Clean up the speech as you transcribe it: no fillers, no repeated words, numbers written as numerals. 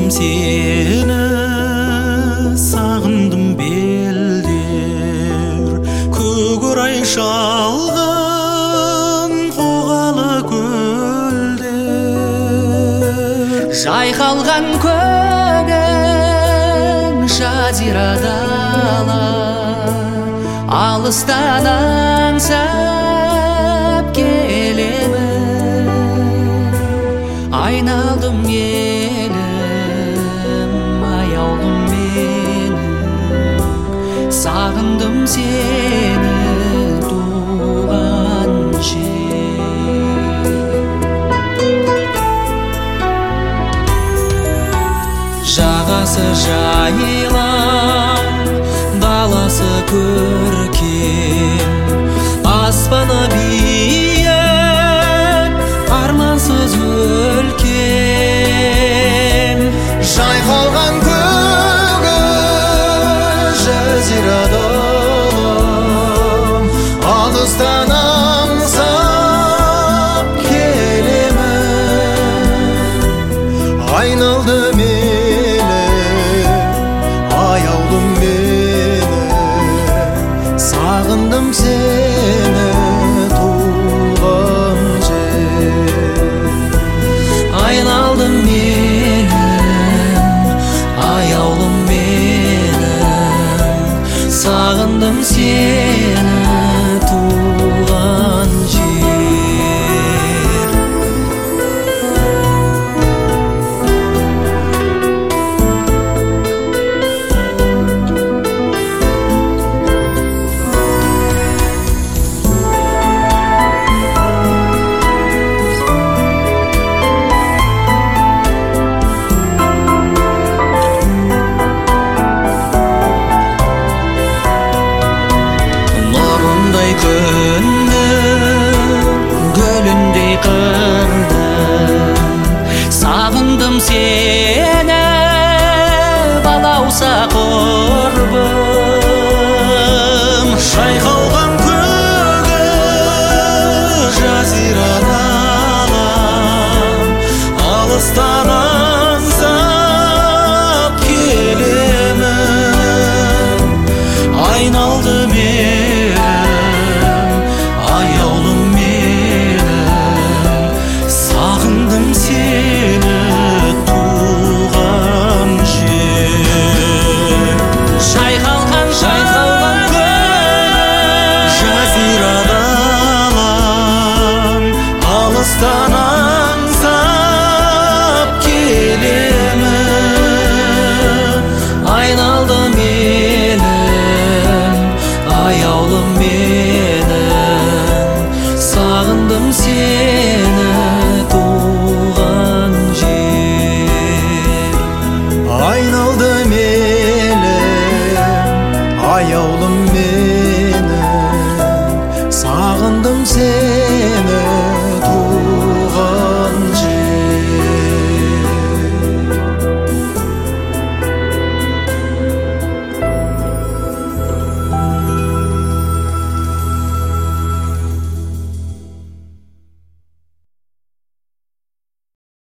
seni, sağındım belder, kögüray şalgın koğalı gölder. Жайқалған көгін жазира дала, алыстан аңсап келемін. Айналдым елім, аяулым менің, сағындым сені, туған жер. Жағасы жайылам, даласы көркем, аспаны биік, армансыз өлкем. Жайқалған көгі жазира далам, алыстан аңсап келемін. Айналдым аяулым менің, сағындым сені, туған жер. Айналдым менің, аяулым менің, сағындым сені, туған жер. Күннің гүліндей қырдың, сағындым сені, балауса құрбым. Жайқалған көгі жазира далам, алыстан аңсап келемін. Айналдым аяулым менің, сағындым сені, туған жер. Жайқалған жазира далам, алыстан аңсап келемін. айналдым менің, аяулым менің, сағындым сені, туған жер. Айналдым аяулым менің, сағындым сені.